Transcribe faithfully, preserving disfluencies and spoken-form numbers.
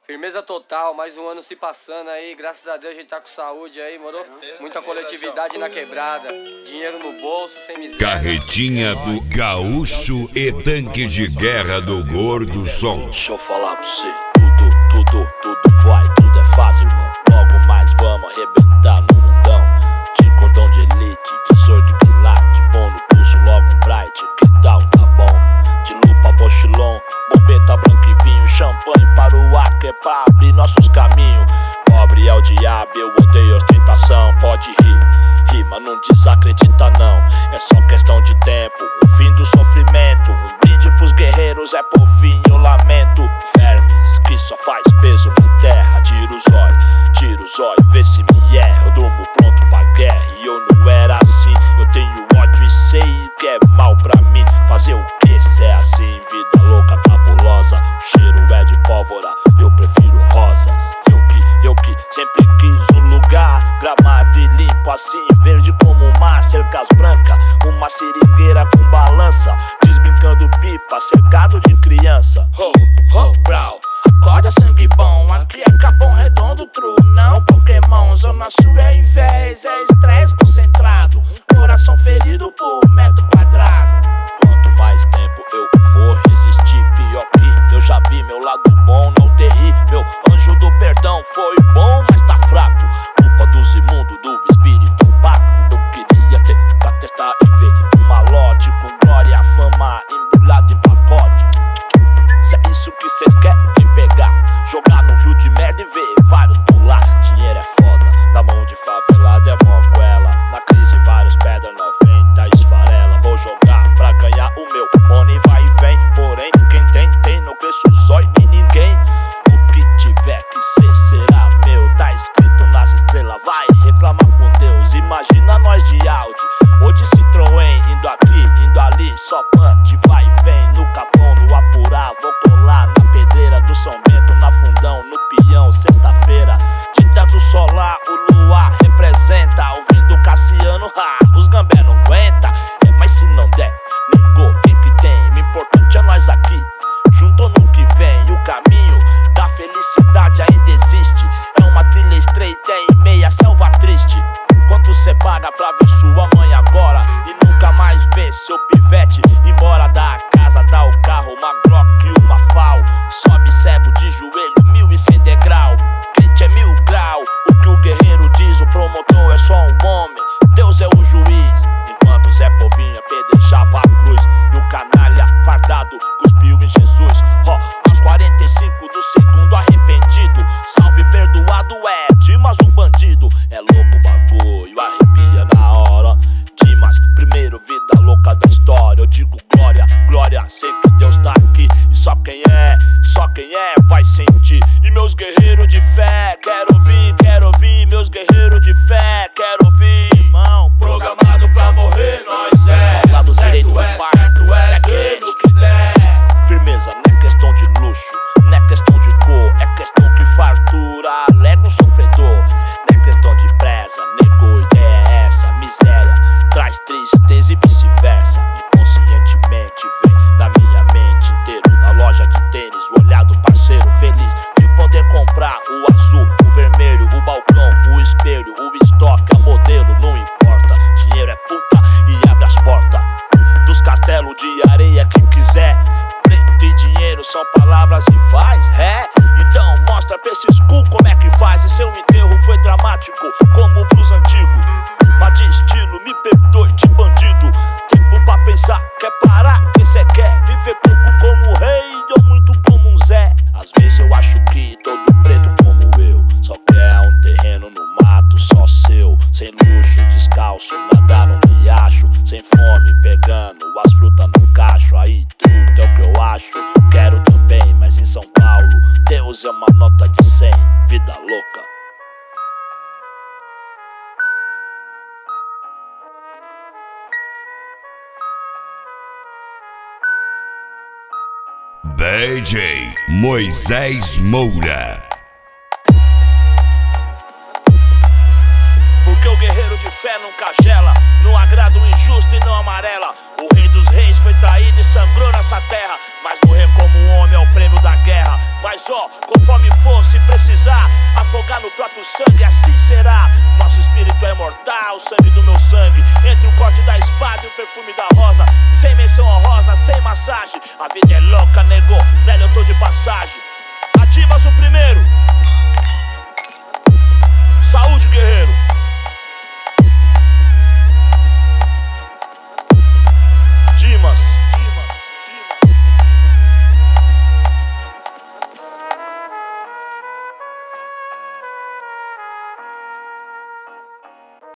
Firmeza total, mais um ano se passando aí, graças a Deus a gente tá com saúde aí, moro? Muita coletividade na quebrada, dinheiro no bolso, sem miséria. Carretinha do gaúcho e tanque de guerra do Gordo Som. Deixa eu falar pra você, tudo, tudo, tudo vai, tudo é fácil, irmão. Logo mais vamos arrebentar no mundão. De cordão de elite, dezoito quilates, bom no pulso, logo um bright, que tal, tá bom? De lupa, bochilon, bombeta, branco e vinho, champanhe para o ar, que é pra abrir nossos caminhos. Pobre é o diabo, eu odeio ostentação, pode rir, rir, mas não desacredita não. É só questão de tempo, o fim do sofrimento. Um brinde pros guerreiros, é povinho, lamento. Vermes que só faz peso na terra. Tira o zóio, tira o zóio, vê se me erra. Eu durmo pronto pra guerra e eu não era assim. Eu tenho ódio e sei que é mal pra mim. Fazer o que se é assim? Vida louca, cabulosa. O cheiro é de pólvora, eu prefiro rosas. Eu que, eu que sempre quis um lugar gramado e limpo assim, verde como o mar, cercas brancas, uma seringueira com balança, desbrincando pipa, cercado de criança. Ho, ho, brau, acorda sangue bom, aqui é Capão Redondo, true, não Pokémon. Zona Sul é invés, é estresse concentrado, coração ferido por metro quadrado. Quanto mais tempo eu for resistir, pior que eu já vi meu lado bom na U T I. Meu anjo do perdão foi bom, mas tá fraco. Culpa dos imundos, do espírito opaco. Eu queria ter pra testar e ver um malote com glória, fama embrulhado em pacote. Se é isso que cês querem, vem pegar, jogar no rio de merda e ver vários pular. Dinheiro é foda, na mão de favelado é mó goela. Na crise vários pedra noventa esfarela. Vou jogar pra ganhar o meu money vai e vem. Porém quem tem, tem, não cresce o zóio de ninguém. O que tiver que ser será meu, tá escrito nas estrelas. Vai reclamar com Deus, imagina nós de Audi ou de Citroën, indo aqui, indo ali, só punch, vai e vem. No Capão, no Apurá, vou colar na pedreira do São Bento, na Fundão, no Pião, sexta-feira. De teto solar, o luar representa, ouvindo Cassiano, ha, os gambé não aguenta. É, mas se não der, negou, quem que tem? O importante é nós aqui, junto no que vem. E o caminho da felicidade ainda existe, é uma trilha estreita em meia selva triste. Quanto cê paga pra ver sua mãe agora e nunca mais ver seu pivete embora da casa, dá o carro, uma Glock e uma Fal. Sobe cego de joelho, mil e cem degrau. Crente é mil grau, o que o guerreiro diz, o promotor é só um homem, Deus é o juiz. Enquanto Zé Povinho apedrejava a cruz e o canalha fardado cuspiu em Jesus. Ó, oh, aos quarenta e cinco do segundo arrependido, salve perdoado é Dimas o bandido. É louco o bagulho, arrepia na hora. Dimas, primeiro vida louca da história. Eu digo glória, glória, sei que Deus tá aqui. E só quem é, só quem é vai sentir. E meus guerreiros de fé, quero ouvir, quero ouvir. Meus guerreiros de fé, quero ouvir. Irmão, programado pra morrer, nós é. Ao lado direito é certo, é quente que der. Firmeza, não é questão de luxo, não é questão de cor, é questão que fartura alega um sofredor. Não é questão de presa, negou, ideia é essa. Miséria traz tristeza e vice-versa. Inconscientemente vem na minha mente inteiro. Na loja de tênis, o olhar do parceiro feliz de poder comprar o azul, o vermelho, o balcão, o espelho, o estoque, a modelo, não importa. Dinheiro é puta e abre as portas dos castelos de areia que quiser. Preto e dinheiro são palavras rivais, é? Então mostra pra esses cu como é que faz. E seu enterro foi dramático como pros antigos, mas de estilo, me perdoe, de bandido. Tempo pra pensar, quer parar, que cê quer viver pouco como rei ou muito como um Zé. Às vezes eu acho que todo preto como eu só quer um terreno no mato só seu, sem luxo, descalço, nadar no riacho, sem fome, pegando as frutas no cacho. Aí tudo é o que eu acho, quero também, mas em São Paulo Deus é uma nota de cem, vida louca. D J Moisés Moura. Porque o guerreiro de fé nunca gela, não agrada o injusto e não amarela. O rei dos reis foi traído e sangrou nessa terra, mas morrer como um homem é o prêmio da guerra. Mas ó, conforme for, se precisar afogar no próprio sangue, assim será. Nosso espírito é mortal, o sangue do meu sangue. Entre o corte da espada e o perfume da rosa. Sem menção honrosa, sem massagem. A vida é louca, nego, velho, eu tô de passagem. Ativas o primeiro.